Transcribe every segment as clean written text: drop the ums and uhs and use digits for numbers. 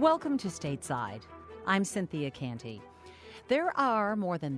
Welcome to Stateside. I'm Cynthia Canty. There are more than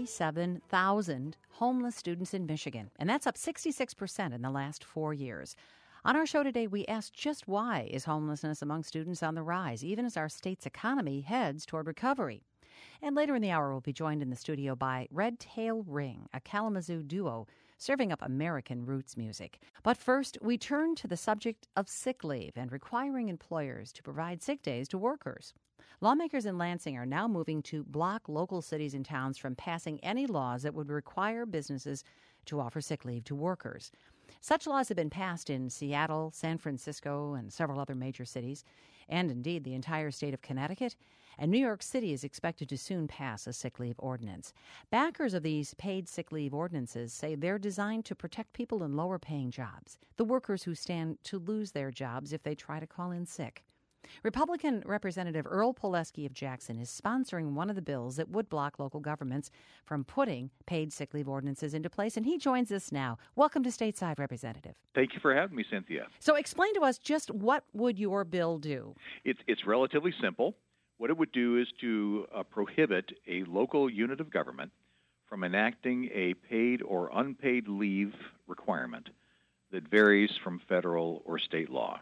37,000 homeless students in Michigan, and that's up 66% in the last 4 years. On our show today, we asked just why is homelessness among students on the rise, even as our state's economy heads toward recovery. And later in the hour, we'll be joined in the studio by Red Tail Ring, a Kalamazoo duo serving up American roots music. But first, we turn to the subject of sick leave and requiring employers to provide sick days to workers. Lawmakers in Lansing are now moving to block local cities and towns from passing any laws that would require businesses to offer sick leave to workers. Such laws have been passed in Seattle, San Francisco, and several other major cities, and indeed the entire state of Connecticut. And New York City is expected to soon pass a sick leave ordinance. Backers of these paid sick leave ordinances say they're designed to protect people in lower-paying jobs, the workers who stand to lose their jobs if they try to call in sick. Republican Representative Earl Pawlewski of Jackson is sponsoring one of the bills that would block local governments from putting paid sick leave ordinances into place, and he joins us now. Welcome to Stateside, Representative. Thank you for having me, Cynthia. So explain to us just what would your bill do? It's relatively simple. What it would do is to prohibit a local unit of government from enacting a paid or unpaid leave requirement that varies from federal or state law.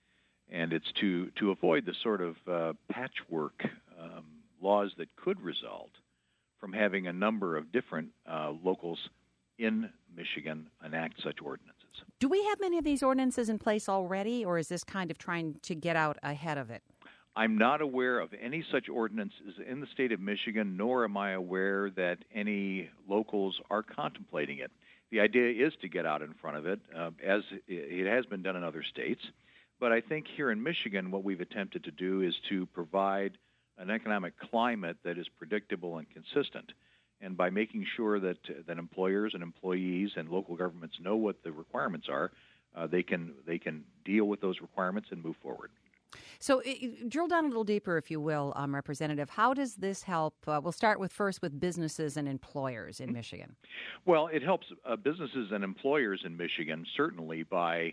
And it's to avoid the sort of patchwork laws that could result from having a number of different locals in Michigan enact such ordinances. Do we have many of these ordinances in place already, or is this kind of trying to get out ahead of it? I'm not aware of any such ordinances in the state of Michigan, nor am I aware that any locals are contemplating it. The idea is to get out in front of it, as it has been done in other states. But I think here in Michigan, what we've attempted to do is to provide an economic climate that is predictable and consistent. And by making sure that employers and employees and local governments know what the requirements are, they can deal with those requirements and move forward. So drill down a little deeper, if you will, Representative. How does this help? We'll start first with businesses and employers in Michigan. Well, it helps businesses and employers in Michigan certainly by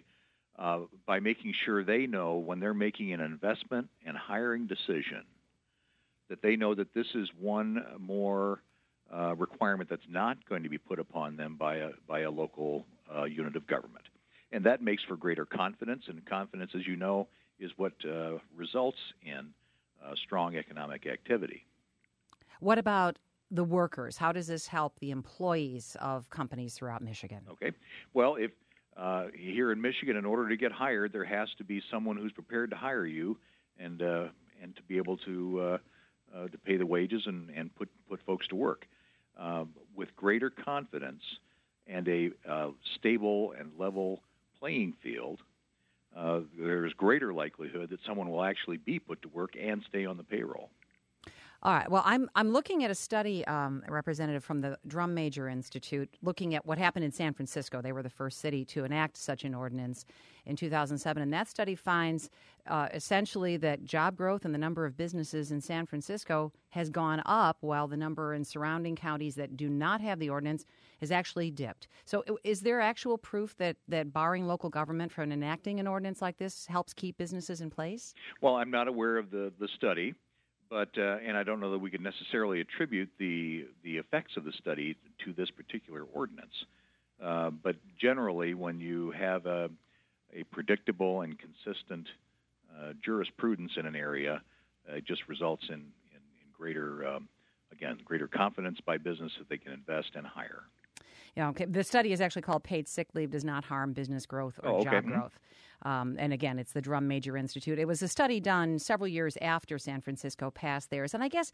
making sure they know when they're making an investment and hiring decision that they know that this is one more requirement that's not going to be put upon them by a local unit of government. And that makes for greater confidence, and confidence, as you know, is what results in strong economic activity. What about the workers? How does this help the employees of companies throughout Michigan? Okay. Well, if here in Michigan, in order to get hired, there has to be someone who's prepared to hire you and to be able to pay the wages and put folks to work. With greater confidence and a stable and level playing field, there's greater likelihood that someone will actually be put to work and stay on the payroll. All right. Well, I'm looking at a study, Representative, from the Drum Major Institute, looking at what happened in San Francisco. They were the first city to enact such an ordinance in 2007. And that study finds essentially that job growth and the number of businesses in San Francisco has gone up while the number in surrounding counties that do not have the ordinance has actually dipped. So is there actual proof that barring local government from enacting an ordinance like this helps keep businesses in place? Well, I'm not aware of the study. But and I don't know that we could necessarily attribute the effects of the study to this particular ordinance. But generally, when you have a predictable and consistent jurisprudence in an area, it just results in greater confidence by business that they can invest and hire. Yeah, okay. The study is actually called Paid Sick Leave Does Not Harm Business Growth or Job Growth. And again, it's the Drum Major Institute. It was a study done several years after San Francisco passed theirs. And I guess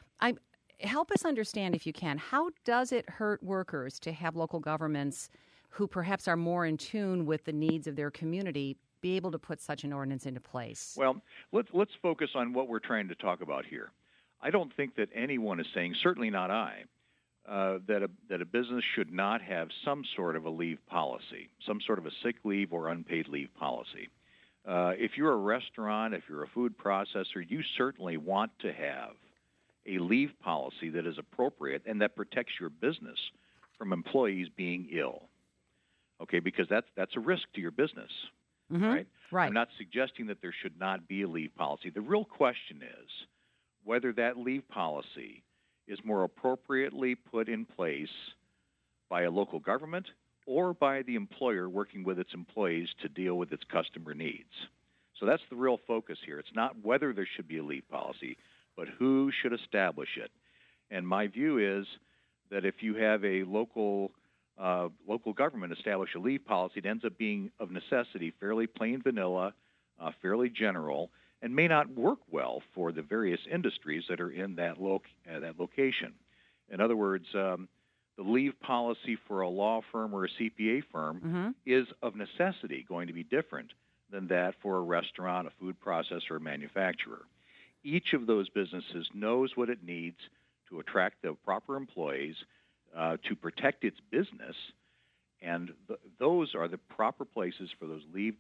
help us understand, if you can, how does it hurt workers to have local governments who perhaps are more in tune with the needs of their community be able to put such an ordinance into place? Well, let's focus on what we're trying to talk about here. I don't think that anyone is saying, certainly not I, that a business should not have some sort of a leave policy, some sort of a sick leave or unpaid leave policy. If you're a restaurant, if you're a food processor, you certainly want to have a leave policy that is appropriate and that protects your business from employees being ill. Okay, because that's a risk to your business, right? Right. I'm not suggesting that there should not be a leave policy. The real question is whether that leave policy is more appropriately put in place by a local government or by the employer working with its employees to deal with its customer needs. So that's the real focus here. It's not whether there should be a leave policy, but who should establish it. And my view is that if you have a local government establish a leave policy, it ends up being of necessity fairly plain vanilla, fairly general, and may not work well for the various industries that are in that location. In other words, the leave policy for a law firm or a CPA firm is of necessity going to be different than that for a restaurant, a food processor, or manufacturer. Each of those businesses knows what it needs to attract the proper employees, to protect its business, and those are the proper places for those leave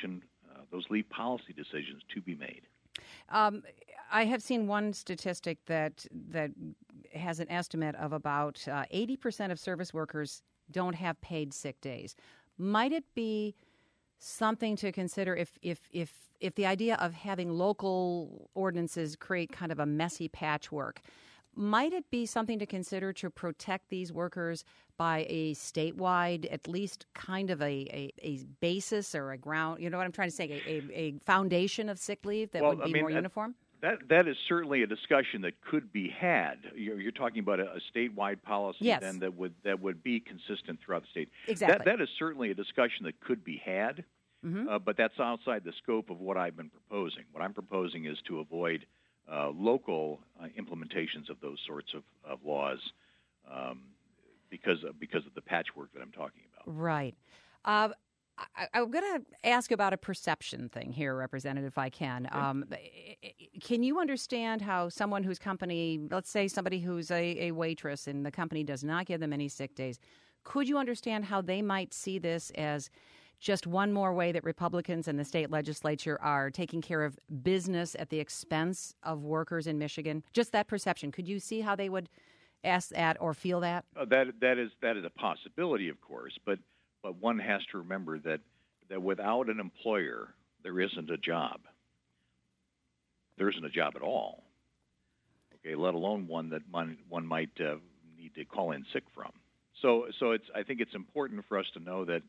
policy decisions to be made. I have seen one statistic that has an estimate of about 80% of service workers don't have paid sick days. Might it be something to consider if the idea of having local ordinances create kind of a messy patchwork? Might it be something to consider to protect these workers by a statewide, at least kind of a basis or a ground, you know what I'm trying to say, a foundation of sick leave that would be more uniform? That is certainly a discussion that could be had. You're talking about a statewide policy then that would be consistent throughout the state. Exactly. That is certainly a discussion that could be had, but that's outside the scope of what I've been proposing. What I'm proposing is to avoid local implementations of those sorts of laws because of the patchwork that I'm talking about. Right. I'm going to ask about a perception thing here, Representative, if I can. Can you understand how someone whose company, let's say somebody who's a waitress and the company does not give them any sick days, could you understand how they might see this as just one more way that Republicans and the state legislature are taking care of business at the expense of workers in Michigan? Just that perception. Could you see how they would ask that or feel that? That is a possibility, of course, but one has to remember that without an employer, there isn't a job. There isn't a job at all. Okay, let alone one that one might need to call in sick from. So I think it's important for us to know that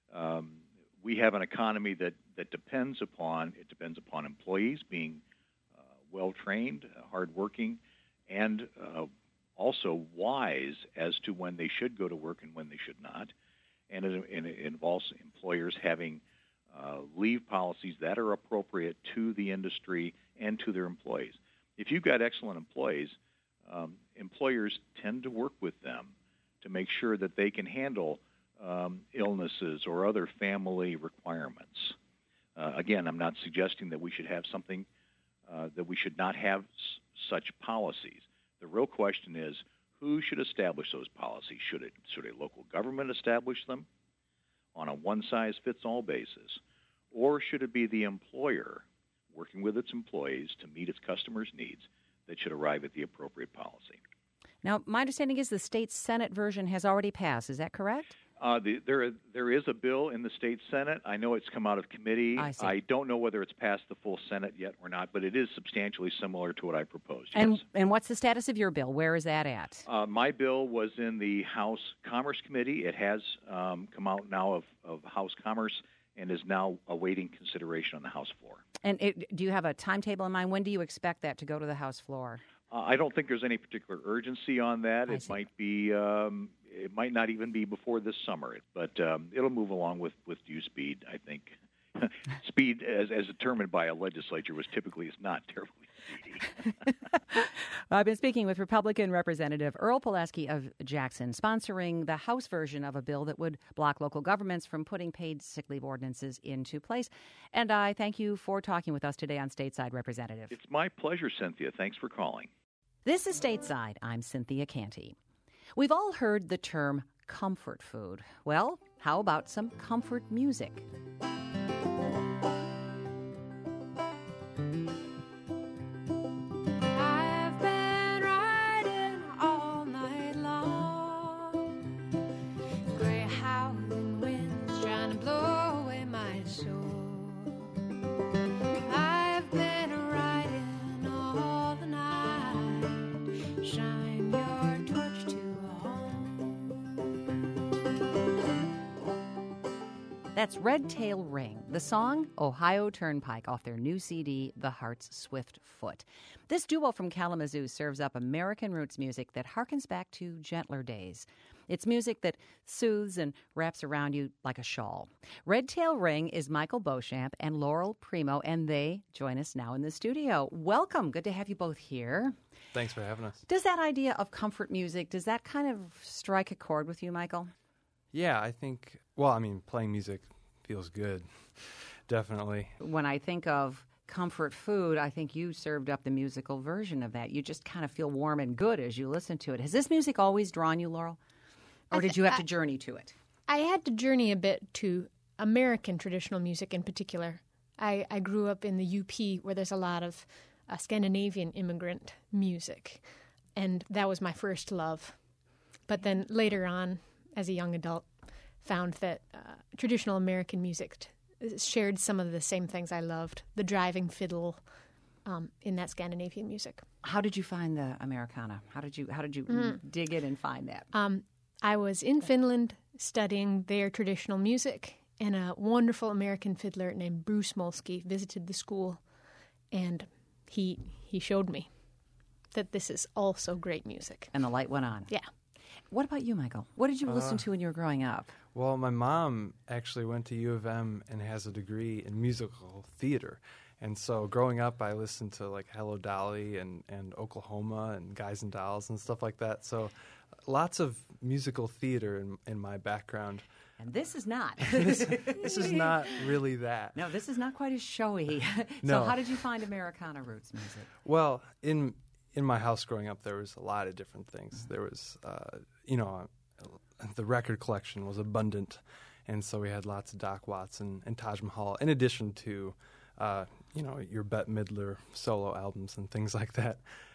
we have an economy that depends upon employees being well-trained, hardworking, and also wise as to when they should go to work and when they should not. And it involves employers having leave policies that are appropriate to the industry and to their employees. If you've got excellent employees, employers tend to work with them to make sure that they can handle illnesses or other family requirements. Again, I'm not suggesting that we should have something, that we should not have such policies. The real question is, who should establish those policies? Should a local government establish them on a one-size-fits-all basis? Or should it be the employer working with its employees to meet its customers' needs that should arrive at the appropriate policy? Now, my understanding is the state Senate version has already passed. Is that correct? There is a bill in the state Senate. I know it's come out of committee. I don't know whether it's passed the full Senate yet or not, but it is substantially similar to what I proposed. And what's the status of your bill? Where is that at? My bill was in the House Commerce Committee. It has come out now of House Commerce and is now awaiting consideration on the House floor. And do you have a timetable in mind? When do you expect that to go to the House floor? I don't think there's any particular urgency on that. It might be. It might not even be before this summer, but it'll move along with due speed, I think. Speed, as determined by a legislature, is not terribly speedy. I've been speaking with Republican Representative Earl Pulaski of Jackson, sponsoring the House version of a bill that would block local governments from putting paid sick leave ordinances into place. And I thank you for talking with us today on Stateside, Representative. It's my pleasure, Cynthia. Thanks for calling. This is Stateside. I'm Cynthia Canty. We've all heard the term comfort food. Well, how about some comfort music? I've been riding all night long, gray howling winds trying to blow away my soul. That's Red Tail Ring, the song Ohio Turnpike off their new CD, The Heart's Swift Foot. This duo from Kalamazoo serves up American roots music that harkens back to gentler days. It's music that soothes and wraps around you like a shawl. Red Tail Ring is Michael Beauchamp and Laurel Primo, and they join us now in the studio. Welcome. Good to have you both here. Thanks for having us. Does that idea of comfort music, does that kind of strike a chord with you, Michael? Yeah, I think, well, I mean, playing music feels good, definitely. When I think of comfort food, I think you served up the musical version of that. You just kind of feel warm and good as you listen to it. Has this music always drawn you, Laurel? Or did you have to journey to it? I had to journey a bit to American traditional music in particular. I grew up in the UP where there's a lot of Scandinavian immigrant music, and that was my first love. But then later on, as a young adult, found that traditional American music shared some of the same things I loved, the driving fiddle in that Scandinavian music. How did you find the Americana? How did you dig in and find that? I was in Finland studying their traditional music, and a wonderful American fiddler named Bruce Molsky visited the school, and he showed me that this is also great music. And the light went on. Yeah. What about you, Michael? What did you listen to when you were growing up? Well, my mom actually went to U of M and has a degree in musical theater. And so growing up, I listened to like Hello Dolly and Oklahoma and Guys and Dolls and stuff like that. So lots of musical theater in my background. And this is not. This is not really that. No, this is not quite as showy. No. So how did you find Americana roots music? Well, in my house growing up, there was a lot of different things. There was, the record collection was abundant, and so we had lots of Doc Watson and Taj Mahal, in addition to, your Bette Midler solo albums and things like that.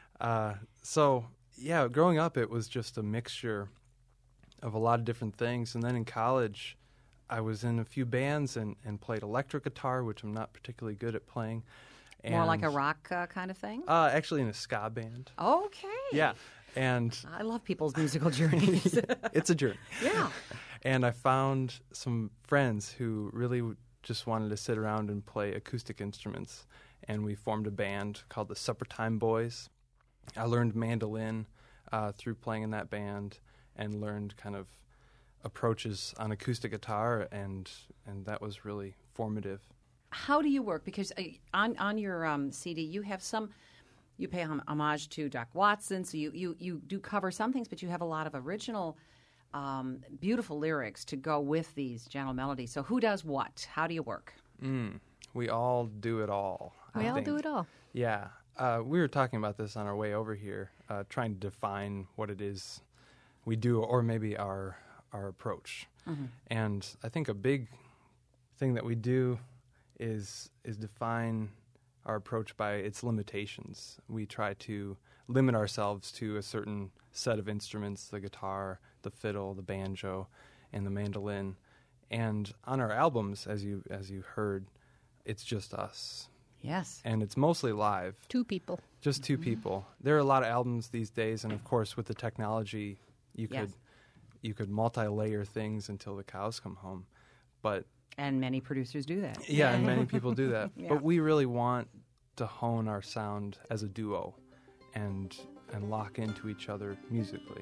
Growing up, it was just a mixture of a lot of different things. And then in college, I was in a few bands and played electric guitar, which I'm not particularly good at playing. More like a rock kind of thing? Actually in a ska band. Okay. Yeah. And I love people's musical journeys. It's a journey. Yeah. And I found some friends who really just wanted to sit around and play acoustic instruments. And we formed a band called the Supper Time Boys. I learned mandolin through playing in that band and learned kind of approaches on acoustic guitar, and that was really formative. How do you work? Because on your CD, you have you pay homage to Doc Watson, so you do cover some things, but you have a lot of original, beautiful lyrics to go with these gentle melodies. So who does what? How do you work? We all do it all. We all do it all. Yeah. We were talking about this on our way over here, trying to define what it is we do, or maybe our approach. Mm-hmm. And I think a big thing that we do is define our approach by its limitations. We try to limit ourselves to a certain set of instruments: the guitar, the fiddle, the banjo, and the mandolin. And on our albums, as you heard, it's just us. Yes. And it's mostly live. Two people. Just two people. There are a lot of albums these days, and of course with the technology you could multi-layer things until the cows come home. And many producers do that. Yeah, and many people do that. Yeah. But we really want to hone our sound as a duo and lock into each other musically.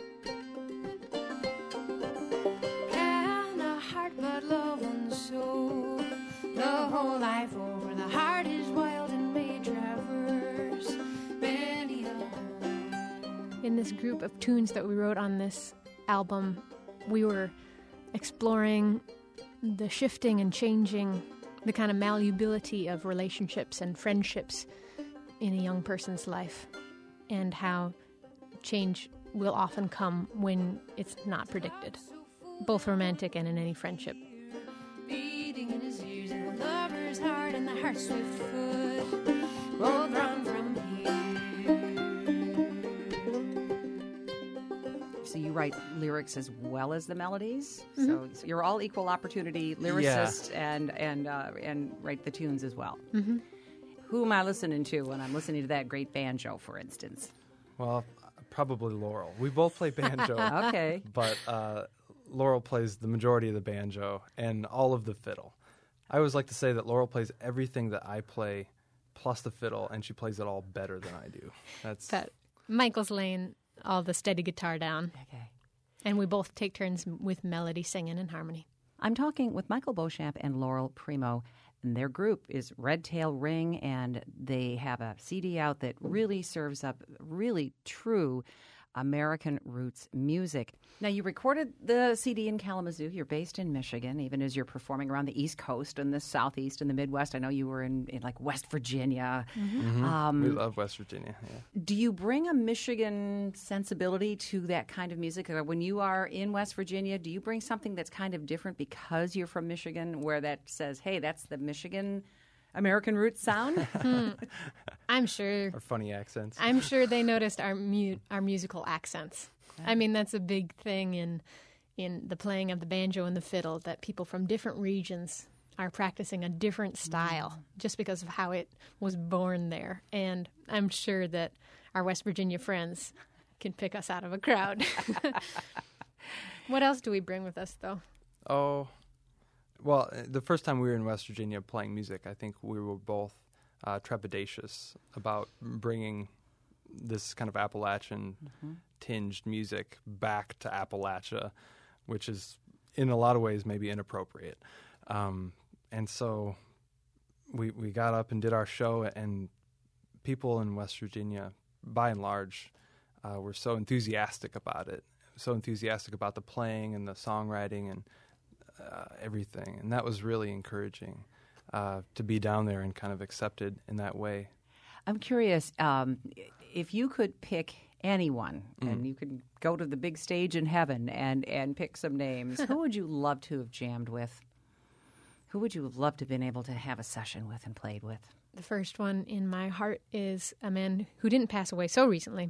And a heart but love and soul, the whole life over. The heart is wild and may traverse many a home. In this group of tunes that we wrote on this album, we were exploring the shifting and changing, the kind of malleability of relationships and friendships in a young person's life, and how change will often come when it's not predicted, both romantic and in any friendship. Beating in his ears and the lover's heart and the heart's swift foot both run from here. So you write lyrics as well as the melodies. Mm-hmm. So you're all equal opportunity lyricists and write the tunes as well. Mm-hmm. Who am I listening to when I'm listening to that great banjo, for instance? Well, probably Laurel. We both play banjo. Okay. But Laurel plays the majority of the banjo and all of the fiddle. I always like to say that Laurel plays everything that I play plus the fiddle, and she plays it all better than I do. But Michael's laying all the steady guitar down. Okay. And we both take turns with melody, singing, and harmony. I'm talking with Michael Beauchamp and Laurel Primo, and their group is Red Tail Ring, and they have a CD out that really serves up really true American roots music. Now, you recorded the CD in Kalamazoo. You're based in Michigan, even as you're performing around the East Coast and the Southeast and the Midwest. I know you were in like West Virginia. We love West Virginia, yeah. Do you bring a Michigan sensibility to that kind of music? When you are in West Virginia, do you bring something that's kind of different because you're from Michigan, where that says, hey, that's the Michigan American roots sound? I'm sure. Our funny accents. I'm sure they noticed our musical accents. I mean, that's a big thing in the playing of the banjo and the fiddle, that people from different regions are practicing a different style just because of how it was born there. And I'm sure that our West Virginia friends can pick us out of a crowd. What else do we bring with us, though? Oh, well, the first time we were in West Virginia playing music, I think we were both trepidatious about bringing this kind of Appalachian tinged music back to Appalachia, which is in a lot of ways maybe inappropriate. And so we got up and did our show, and people in West Virginia, by and large, were so enthusiastic about it, so enthusiastic about the playing and the songwriting and everything. And that was really encouraging to be down there and kind of accepted in that way. I'm curious, if you could pick anyone and you could go to the big stage in heaven and pick some names, who would you love to have jammed with? Who would you have loved to have been able to have a session with and played with? The first one in my heart is a man who didn't pass away so recently.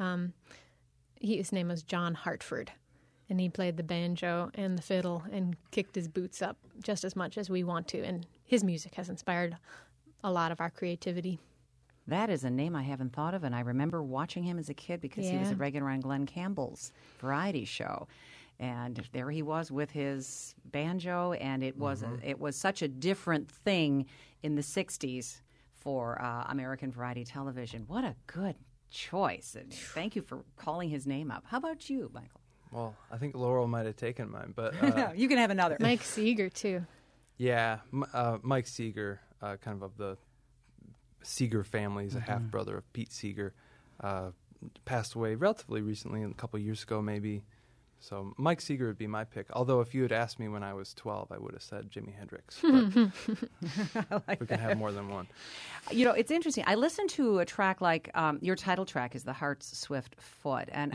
His name was John Hartford, and he played the banjo and the fiddle and kicked his boots up just as much as we want to, and his music has inspired a lot of our creativity. That is a name I haven't thought of, and I remember watching him as a kid because he was a regular on Glenn Campbell's variety show. And there he was with his banjo, and it was such a different thing in the 60s for American variety television. What a good choice. And thank you for calling his name up. How about you, Michael? Well, I think Laurel might have taken mine, but... you can have another. Mike Seeger, too. Yeah, Mike Seeger, kind of the Seeger family, is a half-brother of Pete Seeger, passed away relatively recently, a couple of years ago maybe. So Mike Seeger would be my pick. Although if you had asked me when I was 12, I would have said Jimi Hendrix. But we can have more than one. You know, it's interesting. I listened to a track like your title track is The Heart's Swift Foot, and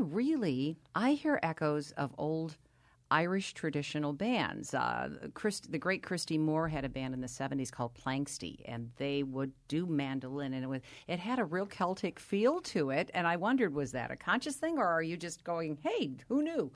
I hear echoes of old Irish traditional bands. The great Christy Moore had a band in the 70s called Planxty, and they would do mandolin, and it had a real Celtic feel to it, and I wondered, was that a conscious thing, or are you just going, hey, who knew?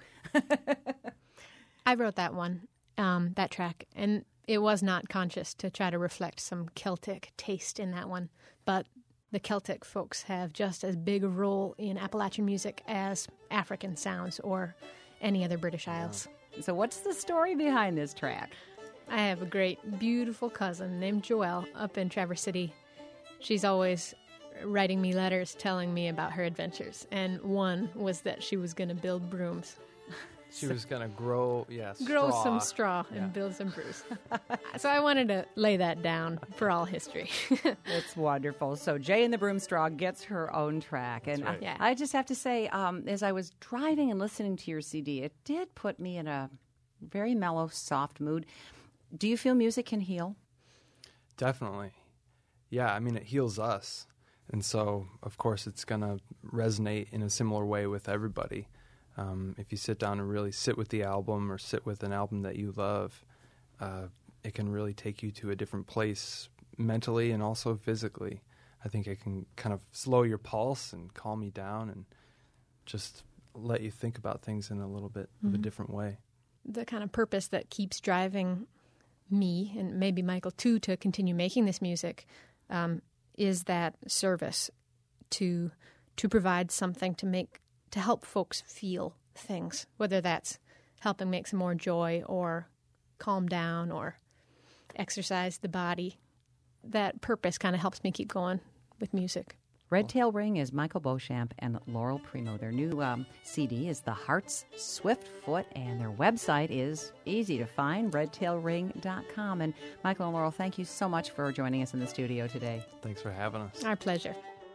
I wrote that one, that track, and it was not conscious to try to reflect some Celtic taste in that one, but the Celtic folks have just as big a role in Appalachian music as African sounds or any other British Isles. So what's the story behind this track? I have a great, beautiful cousin named Joelle up in Traverse City. She's always writing me letters telling me about her adventures, and one was that she was going to build brooms. She was going to grow some straw and build some brooms. So I wanted to lay that down for all history. It's wonderful. So Jay and the Broomstraw gets her own track. And right. I just have to say, as I was driving and listening to your CD, it did put me in a very mellow, soft mood. Do you feel music can heal? Definitely. Yeah, I mean, it heals us. And so, of course, it's going to resonate in a similar way with everybody. If you sit down and really sit with the album or sit with an album that you love, it can really take you to a different place mentally and also physically. I think it can kind of slow your pulse and calm you down and just let you think about things in a little bit of a different way. The kind of purpose that keeps driving me, and maybe Michael too, to continue making this music, is that service to provide something to help folks feel things, whether that's helping make some more joy or calm down or exercise the body. That purpose kind of helps me keep going with music. Red Tail Ring is Michael Beauchamp and Laurel Primo. Their new CD is The Heart's Swift Foot, and their website is easy to find, redtailring.com. And Michael and Laurel, thank you so much for joining us in the studio today. Thanks for having us. Our pleasure.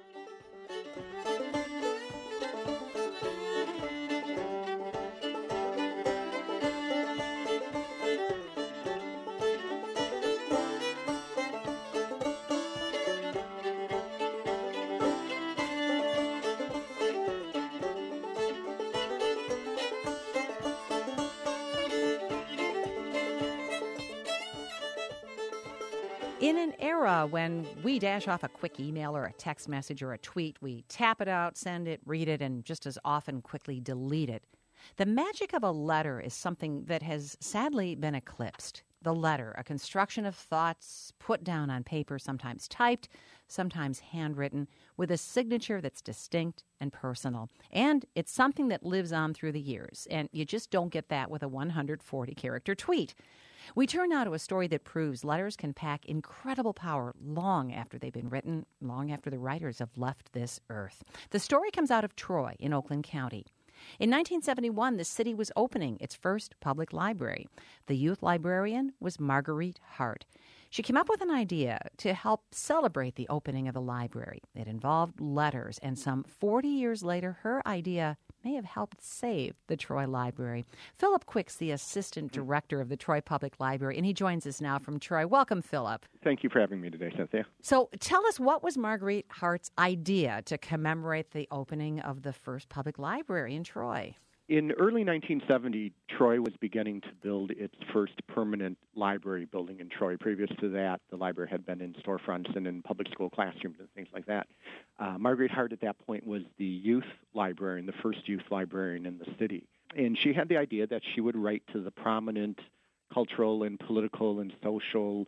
In an era when we dash off a quick email or a text message or a tweet, we tap it out, send it, read it, and just as often quickly delete it. The magic of a letter is something that has sadly been eclipsed. The letter, a construction of thoughts put down on paper, sometimes typed, sometimes handwritten, with a signature that's distinct and personal. And it's something that lives on through the years, and you just don't get that with a 140-character tweet. We turn now to a story that proves letters can pack incredible power long after they've been written, long after the writers have left this earth. The story comes out of Troy in Oakland County. In 1971, the city was opening its first public library. The youth librarian was Marguerite Hart. She came up with an idea to help celebrate the opening of the library. It involved letters, and some 40 years later, her idea may have helped save the Troy Library. Philip Quick's the assistant director of the Troy Public Library, and he joins us now from Troy. Welcome, Philip. Thank you for having me today, Cynthia. So tell us, what was Marguerite Hart's idea to commemorate the opening of the first public library in Troy? In early 1970, Troy was beginning to build its first permanent library building in Troy. Previous to that, the library had been in storefronts and in public school classrooms and things like that. Marguerite Hart at that point was the youth librarian, the first youth librarian in the city. And she had the idea that she would write to the prominent cultural and political and social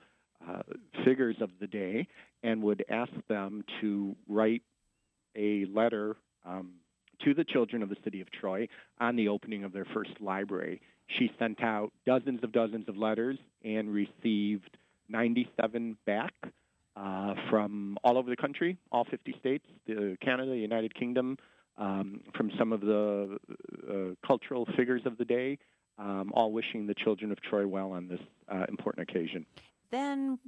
figures of the day and would ask them to write a letter to the children of the city of Troy on the opening of their first library. She sent out dozens of letters and received 97 back from all over the country, all 50 states, Canada, the United Kingdom, from some of the cultural figures of the day, all wishing the children of Troy well on this important occasion. Then,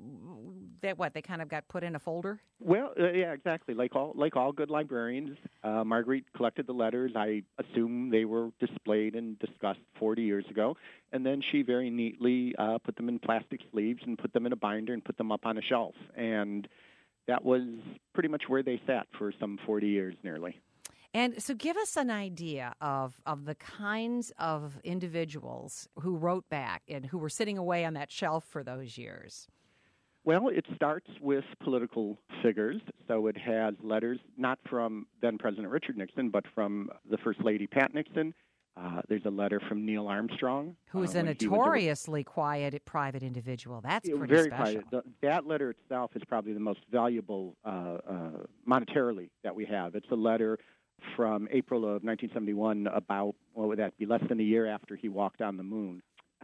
they kind of got put in a folder? Well, yeah, exactly. Like all good librarians, Marguerite collected the letters. I assume they were displayed and discussed 40 years ago, and then she very neatly put them in plastic sleeves and put them in a binder and put them up on a shelf. And that was pretty much where they sat for some 40 years nearly. And so give us an idea of the kinds of individuals who wrote back and who were sitting away on that shelf for those years. Well, it starts with political figures. So it has letters not from then President Richard Nixon, but from the First Lady, Pat Nixon. There's a letter from Neil Armstrong. Who's a notoriously quiet, private individual. That's pretty very special. Quiet. That letter itself is probably the most valuable monetarily that we have. It's a letter from April of 1971 about, what would that be, less than a year after he walked on the moon.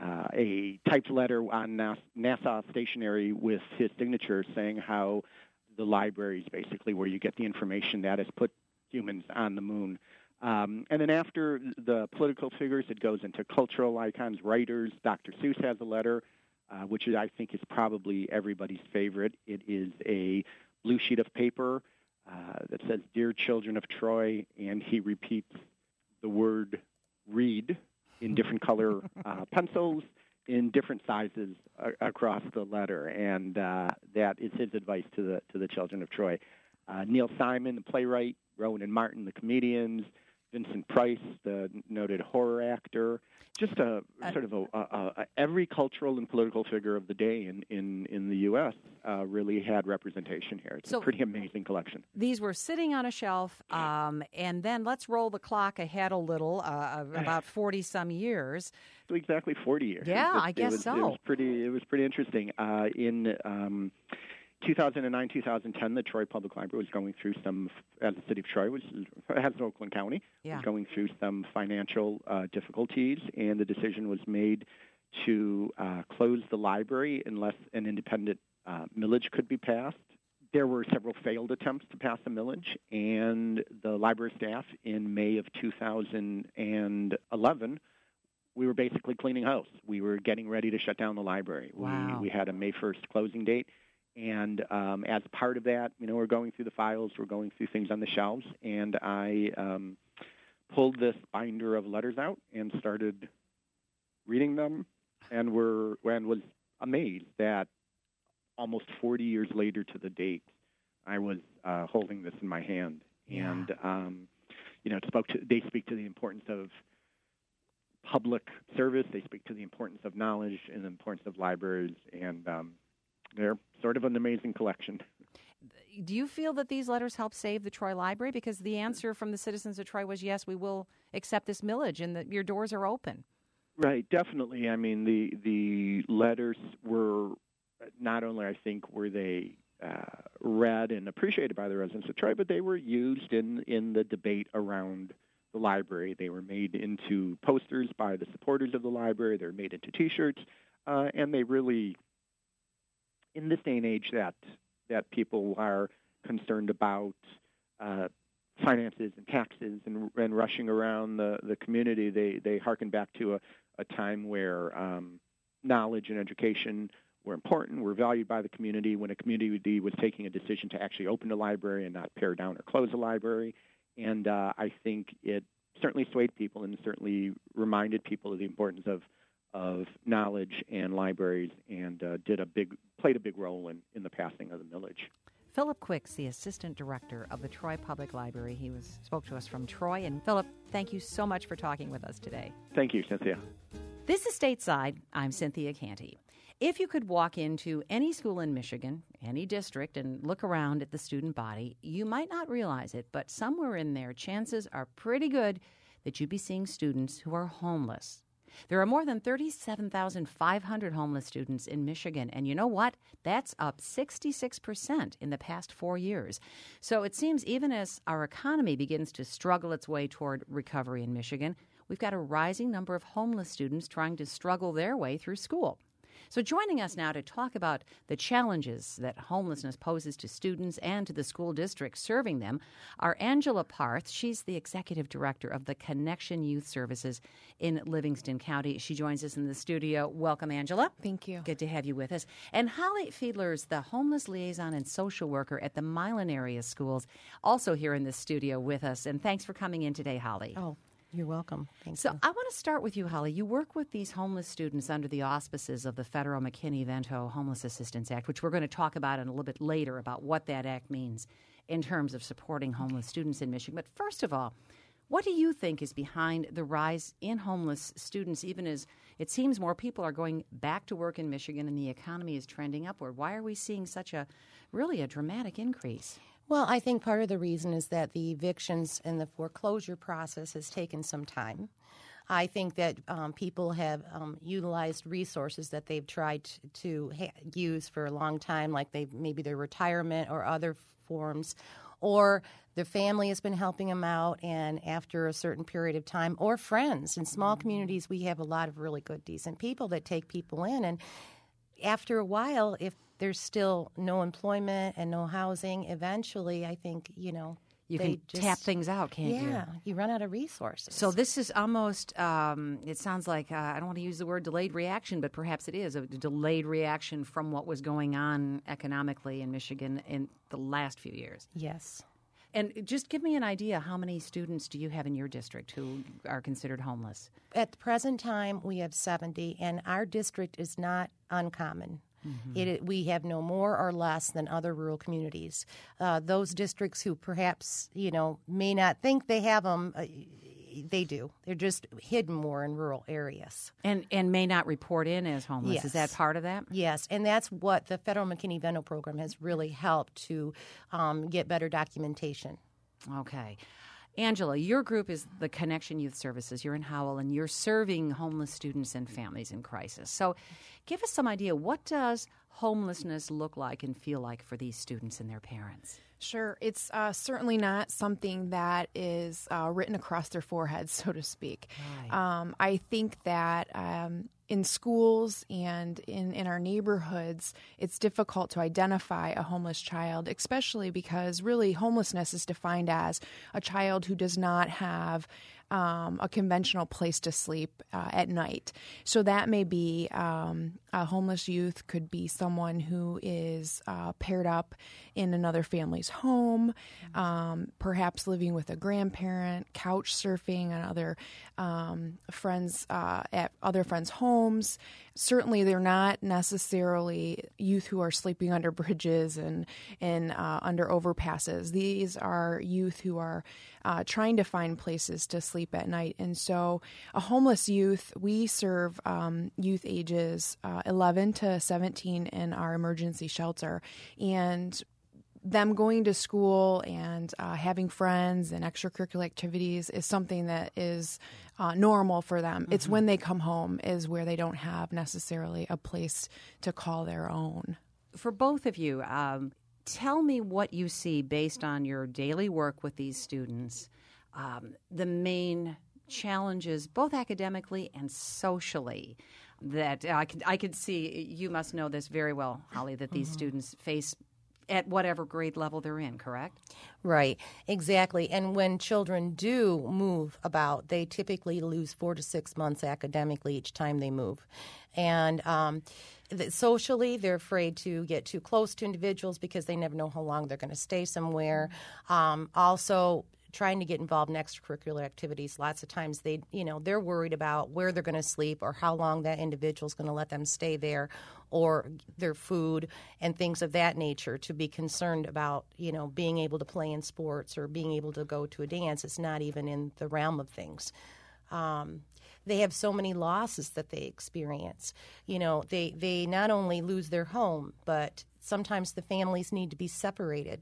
A typed letter on NASA stationery with his signature saying how the library is basically where you get the information that has put humans on the moon. And then after the political figures, it goes into cultural icons, writers. Dr. Seuss has a letter, which I think is probably everybody's favorite. It is a blue sheet of paper that says, "Dear children of Troy," and he repeats the word "read" in different color pencils in different sizes across the letter, and that is his advice to the children of Troy. Neil Simon, the playwright, Rowan and Martin, the comedians, Vincent Price, the noted horror actor, just a sort of every cultural and political figure of the day in the U.S. Really had representation here. It's a pretty amazing collection. These were sitting on a shelf, and then let's roll the clock ahead a little, about 40-some years. Exactly 40 years. Yeah, I guess so. It was pretty interesting. 2009, 2010, the Troy Public Library was going through some, as the city of Troy, which has Oakland County, was going through some financial difficulties, and the decision was made to close the library unless an independent millage could be passed. There were several failed attempts to pass a millage, and the library staff in May of 2011, we were basically cleaning house. We were getting ready to shut down the library. Wow. We had a May 1st closing date, and as part of that, we're going through the files, we're going through things on the shelves, and I pulled this binder of letters out and started reading them, and was amazed that almost 40 years later to the date, I was holding this in my hand. Yeah. And, they speak to the importance of public service. They speak to the importance of knowledge and the importance of libraries. And they're sort of an amazing collection. Do you feel that these letters help save the Troy Library? Because the answer from the citizens of Troy was, yes, we will accept this millage and that your doors are open. Right, definitely. I mean, the letters were not only, I think, were they read and appreciated by the residents of Troy, but they were used in the debate around the library. They were made into posters by the supporters of the library. They were made into T-shirts, and they really, in this day and age that people are concerned about finances and taxes and rushing around the community, they harken back to a time where knowledge and education were important, were valued by the community, when a community was taking a decision to actually open a library and not tear down or close a library. And I think it certainly swayed people and certainly reminded people of the importance of knowledge and libraries, and played a big role in the passing of the millage. Philip Quicks, the Assistant Director of the Troy Public Library. He spoke to us from Troy. And Philip, thank you so much for talking with us today. Thank you, Cynthia. This is Stateside. I'm Cynthia Canty. If you could walk into any school in Michigan, any district, and look around at the student body, you might not realize it, but somewhere in there, chances are pretty good that you'd be seeing students who are homeless. There are more than 37,500 homeless students in Michigan, and you know what? That's up 66% in the past 4 years. So it seems even as our economy begins to struggle its way toward recovery in Michigan, we've got a rising number of homeless students trying to struggle their way through school. So joining us now to talk about the challenges that homelessness poses to students and to the school districts serving them are Angela Parth. She's the executive director of the Connection Youth Services in Livingston County. She joins us in the studio. Welcome, Angela. Thank you. Good to have you with us. And Holly Fiedler's the homeless liaison and social worker at the Milan area schools, also here in the studio with us. And thanks for coming in today, Holly. Oh, you're welcome. Thank So you. I want to start with you, Holly. You work with these homeless students under the auspices of the federal McKinney-Vento Homeless Assistance Act, which we're going to talk about in a little bit later about what that act means in terms of supporting homeless students in Michigan. But first of all, what do you think is behind the rise in homeless students, even as it seems more people are going back to work in Michigan and the economy is trending upward? Why are we seeing such a dramatic increase? Well, I think part of the reason is that the evictions and the foreclosure process has taken some time. I think that people have utilized resources that they've tried to use for a long time, like maybe their retirement or other forms, or their family has been helping them out, and after a certain period of time, or friends. In small communities, we have a lot of really good, decent people that take people in, and after a while, if there's still no employment and no housing, eventually, I think, you can tap things out, can't you? Yeah, you run out of resources. So this is almost, it sounds like, I don't want to use the word delayed reaction, but perhaps it is a delayed reaction from what was going on economically in Michigan in the last few years. Yes. And just give me an idea, how many students do you have in your district who are considered homeless? At the present time, we have 70, and our district is not uncommon. Mm-hmm. We have no more or less than other rural communities. Those districts who perhaps, may not think they have them, they do. They're just hidden more in rural areas. And may not report in as homeless. Yes. Is that part of that? Yes, and that's what the federal McKinney-Vento program has really helped to get better documentation. Okay. Angela, your group is the Connection Youth Services. You're in Howell, and you're serving homeless students and families in crisis. So give us some idea. What does homelessness look like and feel like for these students and their parents? Sure. It's certainly not something that is written across their foreheads, so to speak. Right. I think that in schools and in our neighborhoods, it's difficult to identify a homeless child, especially because really homelessness is defined as a child who does not have a conventional place to sleep at night. So that may be a homeless youth could be someone who is paired up in another family's home, perhaps living with a grandparent, couch surfing on other friends at other friends' homes. Certainly, they're not necessarily youth who are sleeping under bridges and under overpasses. These are youth who are trying to find places to sleep at night. And so a homeless youth, we serve youth ages 11 to 17 in our emergency shelter. And them going to school and having friends and extracurricular activities is something that is normal for them. Mm-hmm. It's when they come home is where they don't have necessarily a place to call their own. For both of you, tell me what you see based on your daily work with these students, the main challenges, both academically and socially, that I could see. You must know this very well, Holly, that these students face at whatever grade level they're in, correct? Right, exactly. And when children do move about, they typically lose 4 to 6 months academically each time they move. And socially, they're afraid to get too close to individuals because they never know how long they're going to stay somewhere. Also, trying to get involved in extracurricular activities. Lots of times they're worried about where they're going to sleep or how long that individual's going to let them stay there, or their food and things of that nature. To be concerned about, being able to play in sports or being able to go to a dance. It's not even in the realm of things. They have so many losses that they experience. They not only lose their home, but sometimes the families need to be separated.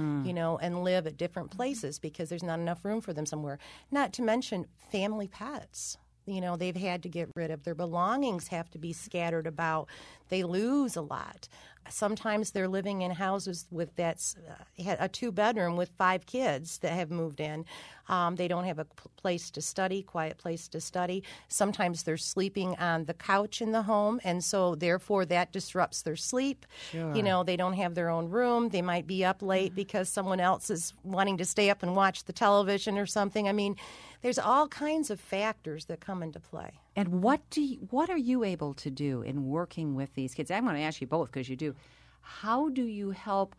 And live at different places because there's not enough room for them somewhere. Not to mention family pets. They've had to get rid of. Their belongings have to be scattered about. They lose a lot. Sometimes they're living in houses with that's a 2-bedroom with 5 kids that have moved in. They don't have a place to study, quiet place to study. Sometimes they're sleeping on the couch in the home, and so therefore that disrupts their sleep. Sure. They don't have their own room. They might be up late because someone else is wanting to stay up and watch the television or something. I mean, there's all kinds of factors that come into play. And what are you able to do in working with these kids? I'm going to ask you both because you do. How do you help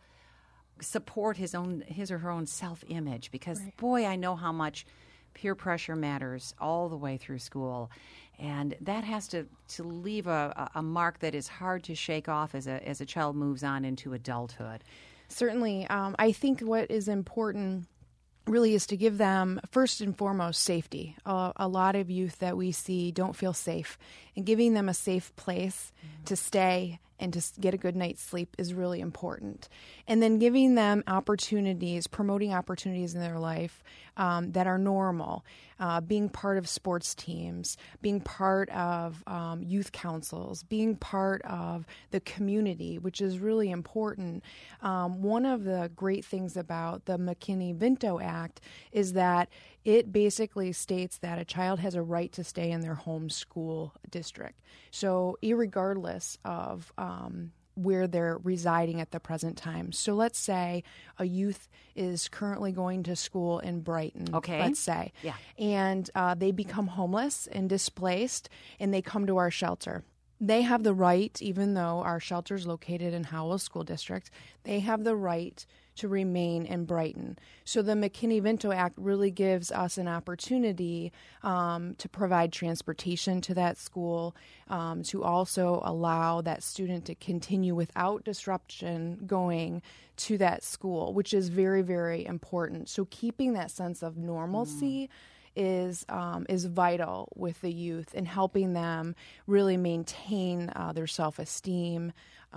support his or her own self-image? Because, boy, I know how much peer pressure matters all the way through school. And that has to leave a mark that is hard to shake off as a child moves on into adulthood. Certainly. I think what is important really is to give them, first and foremost, safety. A lot of youth that we see don't feel safe, and giving them a safe place to stay and to get a good night's sleep is really important. And then giving them opportunities, promoting opportunities in their life that are normal, being part of sports teams, being part of youth councils, being part of the community, which is really important. One of the great things about the McKinney-Vento Act is that it basically states that a child has a right to stay in their home school district. So irregardless of where they're residing at the present time. So let's say a youth is currently going to school in Brighton, let's say, and they become homeless and displaced, and they come to our shelter. They have the right, even though our shelter is located in Howell School District, they have the right to remain in Brighton. So the McKinney-Vento Act really gives us an opportunity to provide transportation to that school, to also allow that student to continue without disruption going to that school, which is very, very important. So keeping that sense of normalcy is vital with the youth in helping them really maintain their self-esteem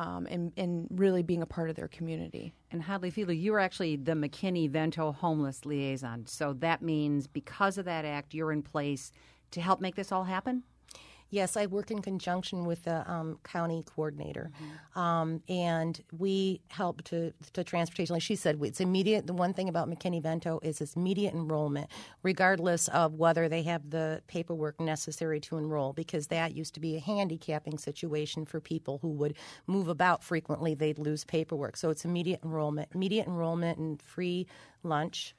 and really being a part of their community. And Hadley Fiedler, you are actually the McKinney-Vento homeless liaison. So that means because of that act, you're in place to help make this all happen? Yes, I work in conjunction with the county coordinator, and we help to transportation. Like she said, it's immediate. The one thing about McKinney-Vento is it's immediate enrollment, regardless of whether they have the paperwork necessary to enroll, because that used to be a handicapping situation for people who would move about frequently. They'd lose paperwork. So it's immediate enrollment and free lunch.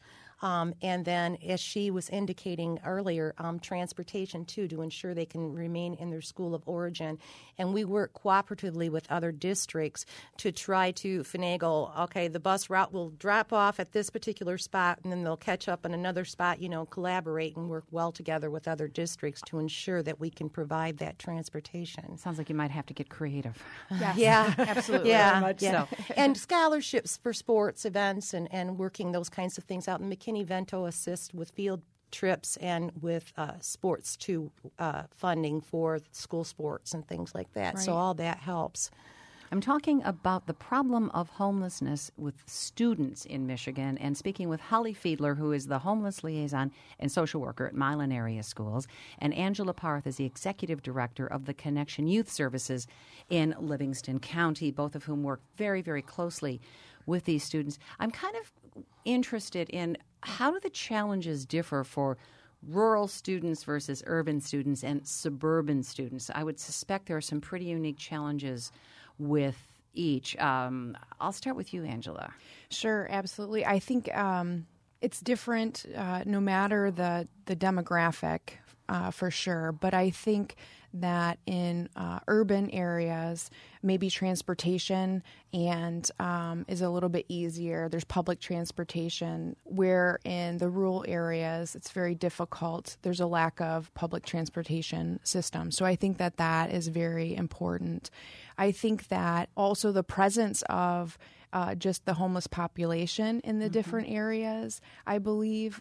And then, as she was indicating earlier, transportation, too, to ensure they can remain in their school of origin. And we work cooperatively with other districts to try to finagle, okay, the bus route will drop off at this particular spot, and then they'll catch up in another spot, collaborate and work well together with other districts to ensure that we can provide that transportation. Sounds like you might have to get creative. Yes. Yeah, absolutely. Yeah, Very much so. And scholarships for sports events and working those kinds of things out. And McKinney-Vento assists with field trips and with sports too, funding for school sports and things like that. Right. So all that helps. I'm talking about the problem of homelessness with students in Michigan and speaking with Holly Fiedler, who is the homeless liaison and social worker at Milan Area Schools, and Angela Parth is the executive director of the Connection Youth Services in Livingston County, both of whom work very, very closely with these students. I'm kind of interested in how do the challenges differ for rural students versus urban students and suburban students? I would suspect there are some pretty unique challenges with each. I'll start with you, Angela. Sure, absolutely. I think it's different no matter the demographic, for sure. But I think that in urban areas, maybe transportation and is a little bit easier. There's public transportation, where in the rural areas it's very difficult. There's a lack of public transportation system. So I think that is very important. I think that also the presence of just the homeless population in the different areas. I believe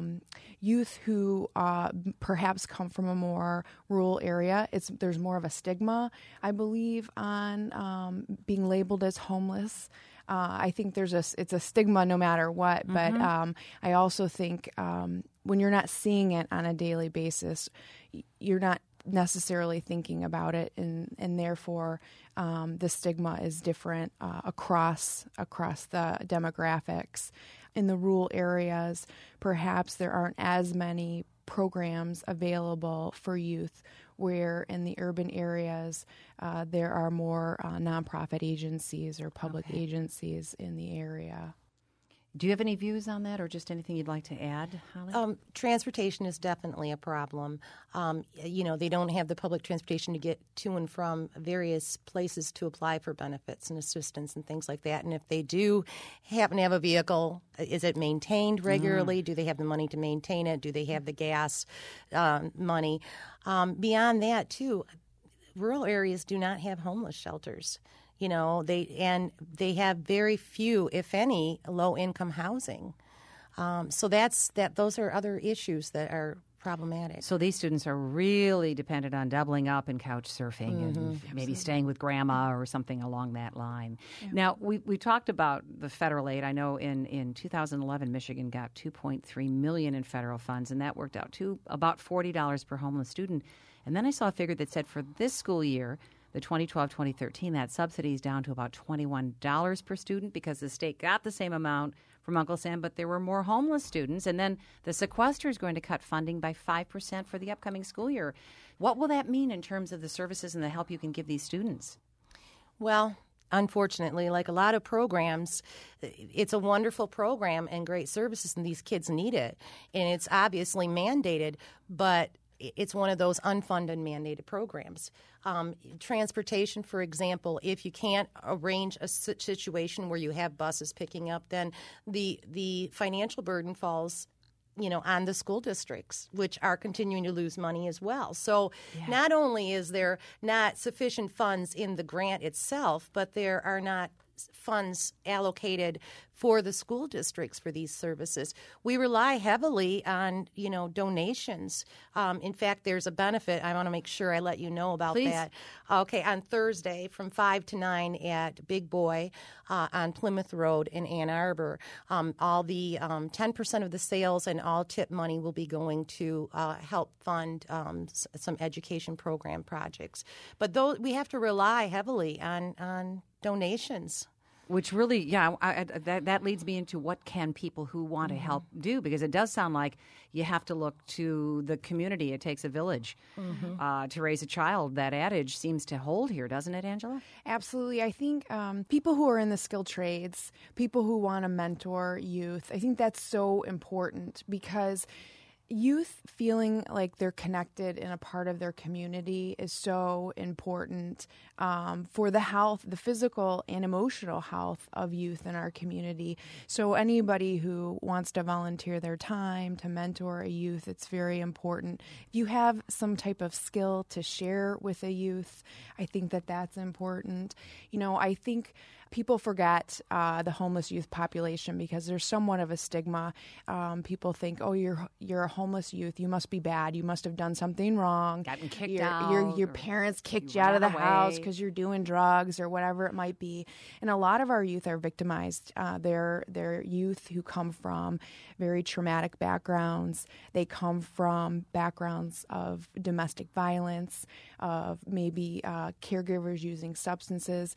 youth who perhaps come from a more rural area, there's more of a stigma, I believe, on being labeled as homeless. I think it's a stigma no matter what, but I also think when you're not seeing it on a daily basis, you're not necessarily thinking about it, and therefore the stigma is different across the demographics. In the rural areas, perhaps there aren't as many programs available for youth, where in the urban areas there are more nonprofit agencies or public agencies in the area. Do you have any views on that or just anything you'd like to add, Holly? Transportation is definitely a problem. They don't have the public transportation to get to and from various places to apply for benefits and assistance and things like that. And if they do happen to have a vehicle, is it maintained regularly? Do they have the money to maintain it? Do they have the gas money? Beyond that, too, rural areas do not have homeless shelters. They have very few, if any, low-income housing. So those are other issues that are problematic. So these students are really dependent on doubling up and couch surfing and maybe staying with grandma or something along that line. Yeah. Now, we talked about the federal aid. I know in 2011, Michigan got $2.3 million in federal funds, and that worked out to about $40 per homeless student. And then I saw a figure that said for this school year, the 2012-2013, that subsidy is down to about $21 per student because the state got the same amount from Uncle Sam, but there were more homeless students. And then the sequester is going to cut funding by 5% for the upcoming school year. What will that mean in terms of the services and the help you can give these students? Well, unfortunately, like a lot of programs, it's a wonderful program and great services, and these kids need it. And it's obviously mandated, but it's one of those unfunded mandated programs. Transportation, for example, if you can't arrange a situation where you have buses picking up, then the financial burden falls on the school districts, which are continuing to lose money as well. So not only is there not sufficient funds in the grant itself, but there are not funds allocated for the school districts for these services. We rely heavily on, donations. In fact, there's a benefit. I want to make sure I let you know about Please. that. Okay, on Thursday from 5 to 9 at Big Boy on Plymouth Road in Ann Arbor, all the 10% of the sales and all tip money will be going to help fund some education program projects. But we have to rely heavily on donations. Which really, that leads me into what can people who want to help do, because it does sound like you have to look to the community. It takes a village to raise a child. That adage seems to hold here, doesn't it, Angela? Absolutely. I think people who are in the skilled trades, people who want to mentor youth, I think that's so important, because youth feeling like they're connected and a part of their community is so important for the health, the physical and emotional health of youth in our community. So anybody who wants to volunteer their time to mentor a youth, it's very important. If you have some type of skill to share with a youth, I think that that's important. I think people forget the homeless youth population because there's somewhat of a stigma. People think, oh, you're a homeless youth, you must be bad, you must have done something wrong. Gotten kicked out. Your parents kicked you out of the house because you're doing drugs or whatever it might be. And a lot of our youth are victimized. They're youth who come from very traumatic backgrounds. They come from backgrounds of domestic violence, of maybe caregivers using substances.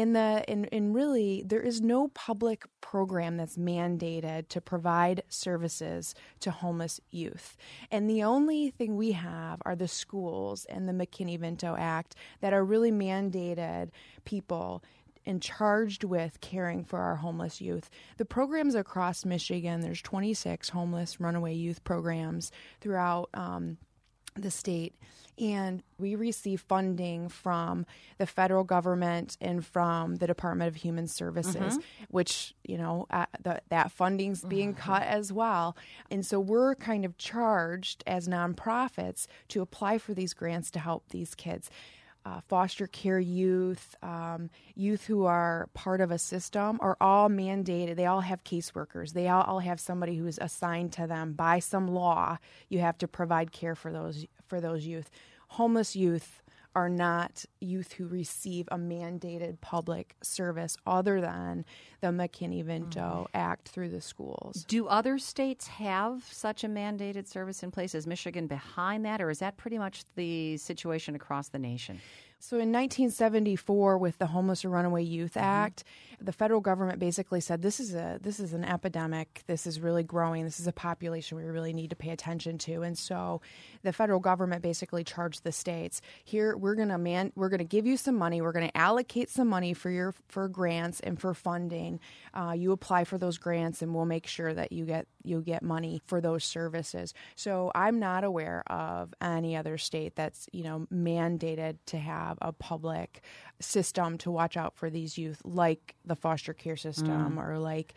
And really, there is no public program that's mandated to provide services to homeless youth. And the only thing we have are the schools and the McKinney-Vento Act that are really mandated people and charged with caring for our homeless youth. The programs across Michigan, there's 26 homeless runaway youth programs throughout the state. And we receive funding from the federal government and from the Department of Human Services, which, that funding's being cut as well. And so we're kind of charged as nonprofits to apply for these grants to help these kids. Foster care youth, youth who are part of a system are all mandated. They all have caseworkers. They all have somebody who is assigned to them by some law. You have to provide care for those youth. Homeless youth are not youth who receive a mandated public service other than the McKinney-Vento Act through the schools. Do other states have such a mandated service in place? Is Michigan behind that, or is that pretty much the situation across the nation? So in 1974, with the Homeless or Runaway Youth Act, the federal government basically said, this is an epidemic. This is really growing. This is a population we really need to pay attention to. And so the federal government basically charged the states, here we're going to give you some money. We're going to allocate some money for grants and for funding. You apply for those grants, and we'll make sure that you get money for those services. So I'm not aware of any other state that's mandated to have a public system to watch out for these youth, like the foster care system or like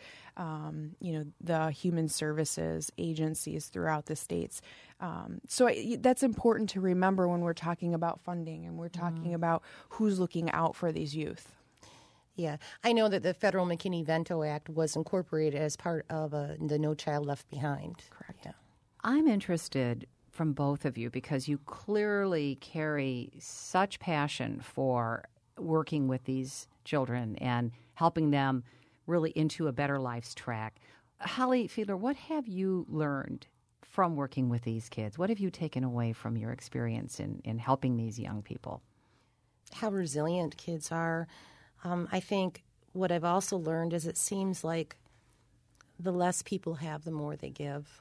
the human services agencies throughout the states. So that's important to remember when we're talking about funding and we're talking about who's looking out for these youth. Yeah, I know that the federal McKinney-Vento Act was incorporated as part of the No Child Left Behind. Correct. Yeah. I'm interested from both of you because you clearly carry such passion for working with these children and helping them really into a better life's track. Holly Fiedler, what have you learned from working with these kids? What have you taken away from your experience in helping these young people? How resilient kids are. I think what I've also learned is it seems like the less people have, the more they give.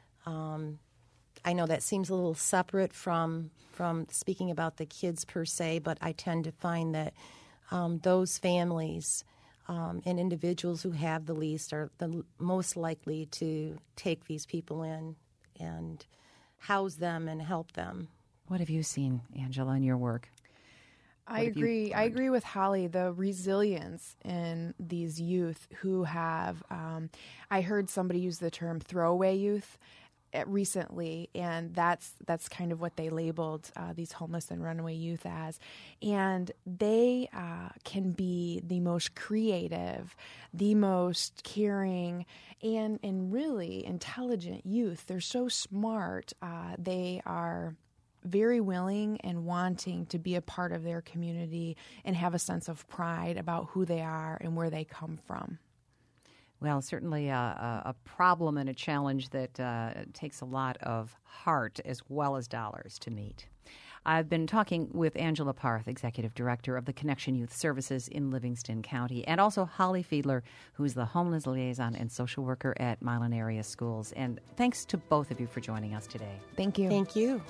I know that seems a little separate from speaking about the kids per se, but I tend to find that those families and individuals who have the least are the most likely to take these people in and house them and help them. What have you seen, Angela, in your work? I agree. I agree with Holly. The resilience in these youth who have, I heard somebody use the term throwaway youth. recently, and that's kind of what they labeled these homeless and runaway youth as. And they can be the most creative, the most caring, and really intelligent youth. They're so smart. They are very willing and wanting to be a part of their community and have a sense of pride about who they are and where they come from. Well, certainly a problem and a challenge that takes a lot of heart as well as dollars to meet. I've been talking with Angela Parth, Executive Director of the Connection Youth Services in Livingston County, and also Holly Fiedler, who's the Homeless Liaison and Social Worker at Milan Area Schools. And thanks to both of you for joining us today. Thank you. Thank you.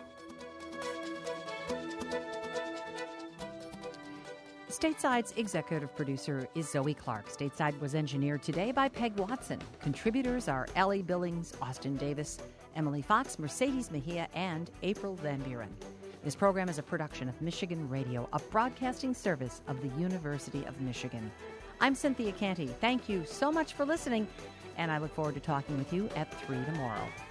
Stateside's executive producer is Zoe Clark. Stateside was engineered today by Peg Watson. Contributors are Ellie Billings, Austin Davis, Emily Fox, Mercedes Mejia, and April Van Buren. This program is a production of Michigan Radio, a broadcasting service of the University of Michigan. I'm Cynthia Canty. Thank you so much for listening, and I look forward to talking with you at 3 tomorrow.